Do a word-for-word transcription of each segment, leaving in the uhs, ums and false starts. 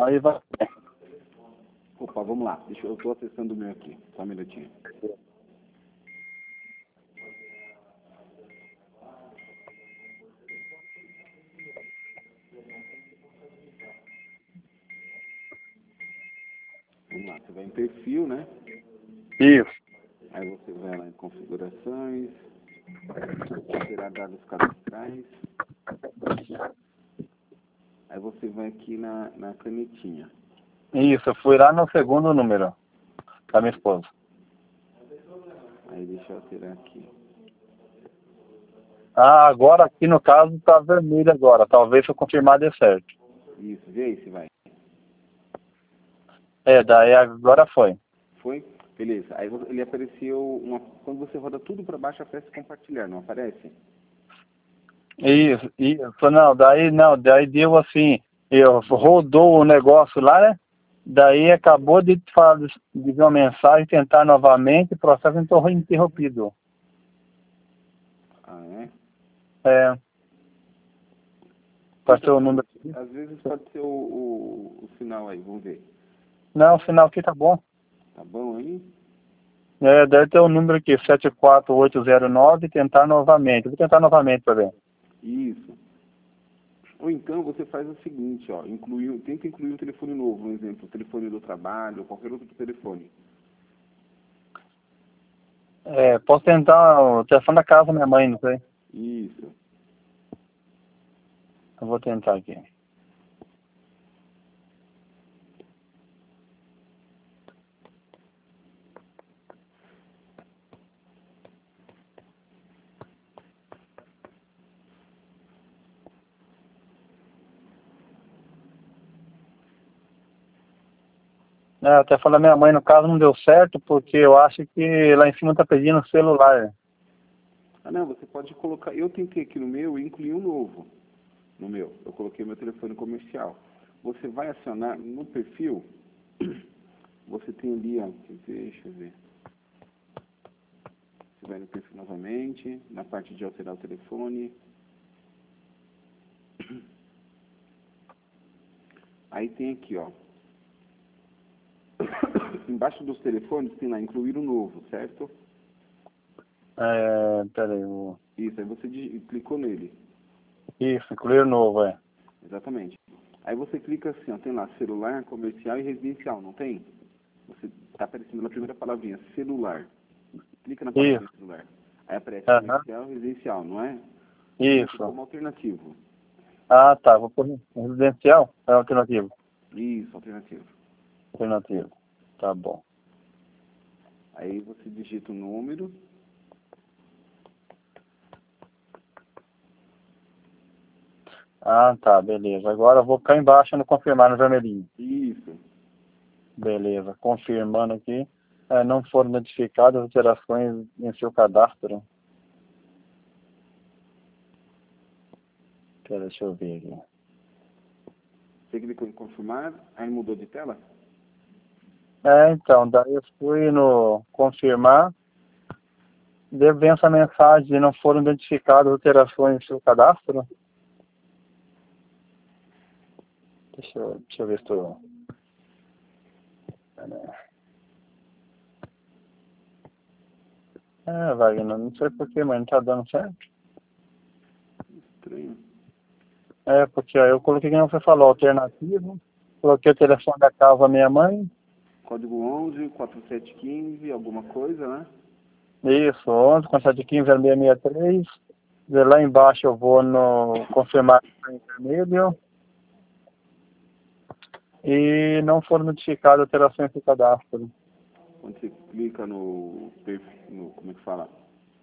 Aí vai. Opa, vamos lá. Deixa eu, eu tô acessando o meu aqui. Só um minutinho. Vamos lá, você vai em perfil, né? Isso. Aí você vai lá em configurações, alterar dados cadastrais. Aí você vai aqui na, na canetinha. Isso, eu fui lá no segundo número da minha esposa. Aí deixa eu alterar aqui. Ah, agora aqui no caso tá vermelho agora. Talvez se eu confirmar dê certo. Isso, vê aí se vai. É, daí agora foi. Foi? Beleza. Aí vo- ele apareceu uma. Quando você roda tudo para baixo, aparece compartilhar, não aparece? Isso, isso, não, daí não, daí deu assim, eu rodou o negócio lá, né? Daí acabou de falar de de ver uma mensagem, tentar novamente, processo interro- interrompido. Ah, é? É, pode ser o número. Interessante. Às vezes pode ser o, o, o sinal aí, vamos ver. Não, o sinal aqui tá bom. Tá bom aí? É, deve ter o número aqui, sete quatro oito zero nove, tentar novamente. Vou tentar novamente para ver. Isso. Ou então você faz o seguinte, ó, incluir, tenta incluir um telefone novo, um exemplo, o telefone do trabalho, ou qualquer outro telefone. É, posso tentar o telefone da casa da minha mãe, não sei. Isso. Eu vou tentar aqui. É, até falar minha mãe, no caso, não deu certo, porque eu acho que lá em cima tá pedindo celular. Ah, não, você pode colocar, eu tentei aqui no meu e incluir um novo no meu. Eu coloquei meu telefone comercial. Você vai acionar no perfil, você tem ali, ó, deixa eu ver. Você vai no perfil novamente, na parte de alterar o telefone. Aí tem aqui, ó. Embaixo dos telefones tem lá, incluir o novo, certo? É, peraí, o... Isso, aí você digi- clicou nele. Isso, incluir novo, é. Exatamente. Aí você clica assim, ó, tem lá celular, comercial e residencial, não tem? Você tá aparecendo na primeira palavrinha, celular. Clica na palavrinha Isso, celular. Aí aparece aham, comercial e residencial, não é? Isso isso. como alternativo. Ah, tá, vou pôr residencial, é alternativo. Isso, alternativo. Alternativo, tá bom. Aí você digita o número. Ah, tá, beleza. Agora eu vou ficar embaixo no confirmar no vermelhinho. Isso. Beleza, confirmando aqui. É, não foram notificadas alterações em seu cadastro. Pera, deixa eu ver aqui. Você clicou em confirmar, aí mudou de tela? É, então, daí eu fui no confirmar. Devo ver essa mensagem, não foram identificadas alterações em seu cadastro? Deixa eu, deixa eu ver se estou... É, Wagner, não sei porquê, mas não tá dando certo. Estranho. É, porque aí eu coloquei, como você falou, alternativo. Coloquei o telefone da casa da minha mãe. Código onze, quatro sete um cinco, alguma coisa, né? Isso, onze, com sete quinze, zero seis seis três. De lá embaixo eu vou no confirmar em vermelho. E não foram notificadas alterações em seu cadastro. Quando você clica no, perf- no como é que fala?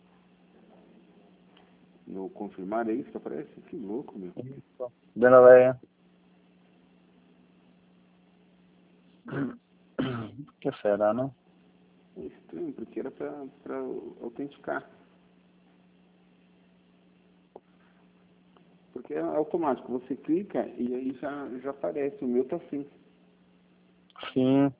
No confirmar, é isso que aparece? Que louco, meu. Isso. Dona Leia. O que será, não? É estranho, porque era pra, pra autenticar. Porque é automático, você clica e aí já, já aparece, o meu tá assim. Sim.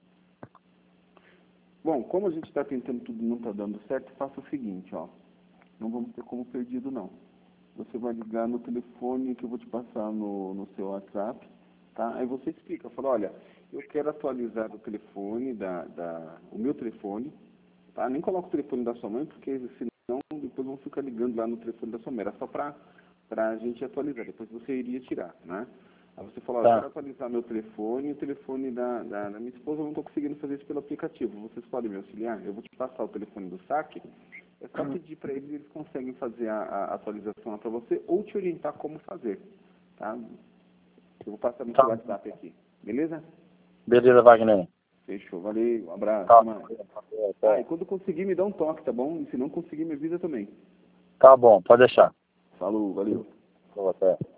Bom, como a gente está tentando tudo e não está dando certo, faça o seguinte, ó. Não vamos ter como perdido, não. Você vai ligar no telefone que eu vou te passar no, no seu WhatsApp. tá? Aí você explica, fala, olha, eu quero atualizar o telefone, da, da, o meu telefone, tá? Nem coloca o telefone da sua mãe, porque senão depois vão ficar ligando lá no telefone da sua mãe. Era só para a gente atualizar, depois você iria tirar, né? Aí você falou, olha, eu Tá. quero atualizar meu telefone e o telefone da, da, da minha esposa, eu não estou conseguindo fazer isso pelo aplicativo. Vocês podem me auxiliar? Eu vou te passar o telefone do saque. É só pedir para eles, eles conseguem fazer a, a atualização para você ou te orientar como fazer, tá? Eu vou passar no Tá. seu WhatsApp aqui, beleza? Beleza, Wagner. Fechou, valeu, um abraço, Tá. até mais. Ah, e quando conseguir me dá um toque, tá bom? E se não conseguir me avisa também. Tá bom, pode deixar. Falou, valeu. Até.